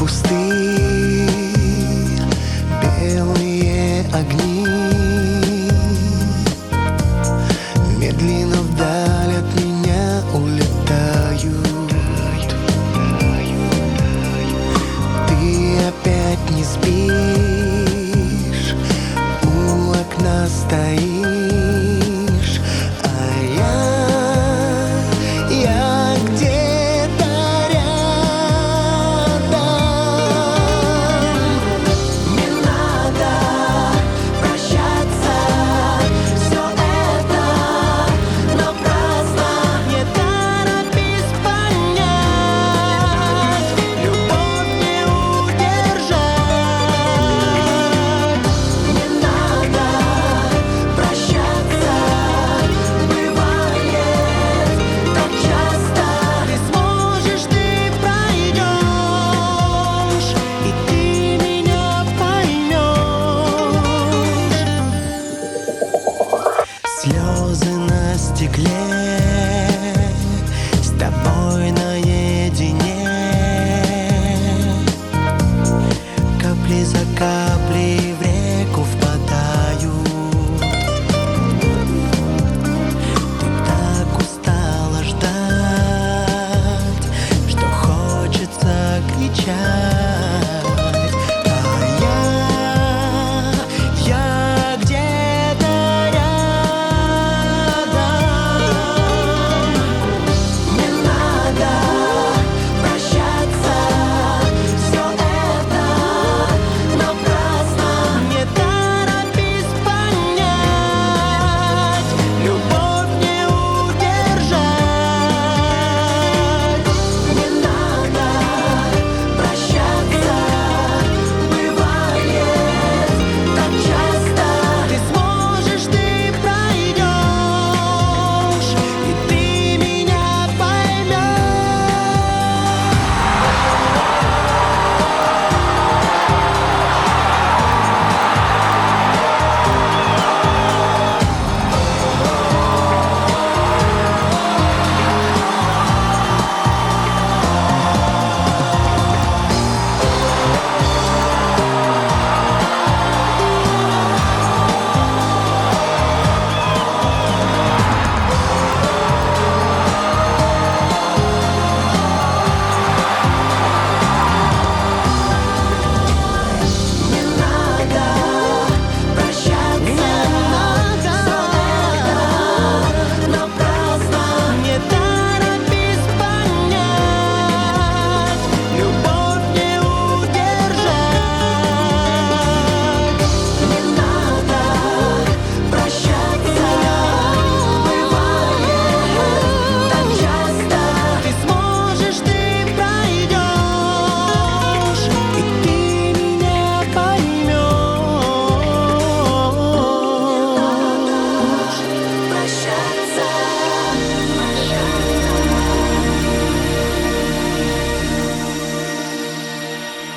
пустые белые огни медленно вдаль от меня улетают. Ты опять не спишь, у окна стоишь, а я где-то рядом. Не надо прощаться, все это напрасно. Не торопись понять, любовь не удержать. Не надо прощаться, бывает так часто. Ты сможешь, ты пройдешь, и ты меня поймешь. Слезы на стекле, с тобой наедине, капли за каплей в реку впадают. Ты так устала ждать, что хочется кричать.